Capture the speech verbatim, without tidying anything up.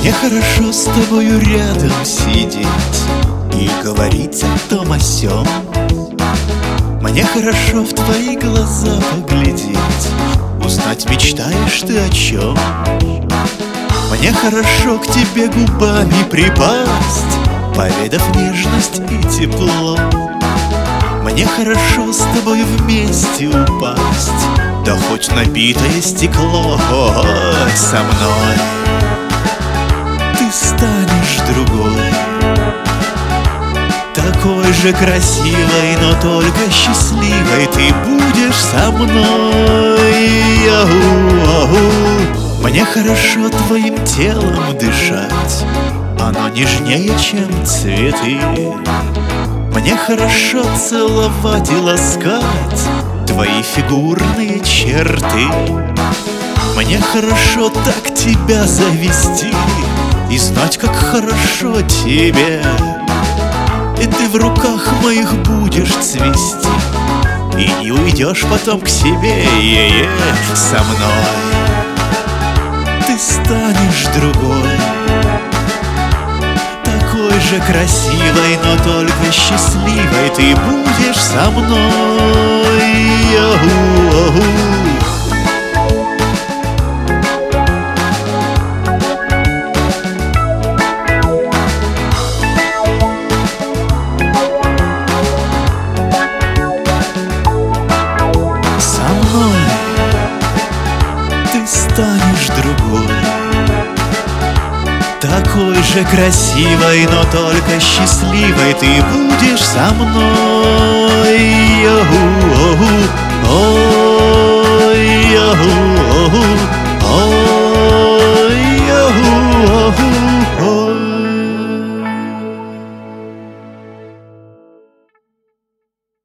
Мне хорошо с тобою рядом сидеть и говорить о том о сём. Мне хорошо в твои глаза поглядеть, узнать, мечтаешь ты о чем. Мне хорошо к тебе губами припасть, поведав нежность и тепло. Мне хорошо с тобой вместе упасть, да хоть набитое стекло. Ой, со мной ты станешь другой, такой же красивой, но только счастливой. Ты будешь со мной. Ау-ау. Мне хорошо твоим телом дышать, оно нежнее, чем цветы. Мне хорошо целовать и ласкать твои фигурные черты. Мне хорошо так тебя завести и знать, как хорошо тебе. И ты в руках моих будешь цвести, и не уйдешь потом к себе. Е-е. Со мной ты станешь другой, такой же красивой, но только счастливой. Ты будешь со мной. Ау-ау. Станешь другой, такой же красивой, но только счастливой. Ты будешь со мной. Ой, ой, ой.